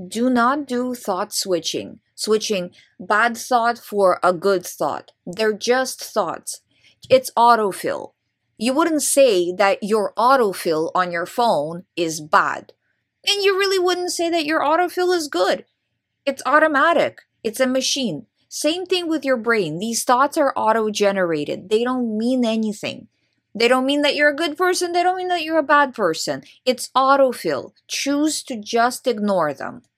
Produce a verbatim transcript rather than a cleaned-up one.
Do not do thought switching, switching bad thought for a good thought. They're just thoughts. It's autofill. You wouldn't say that your autofill on your phone is bad. And you really wouldn't say that your autofill is good. It's automatic. It's a machine. Same thing with your brain. These thoughts are auto-generated. They don't mean anything. They don't mean that you're a good person. They don't mean that you're a bad person. It's autofill. Choose to just ignore them.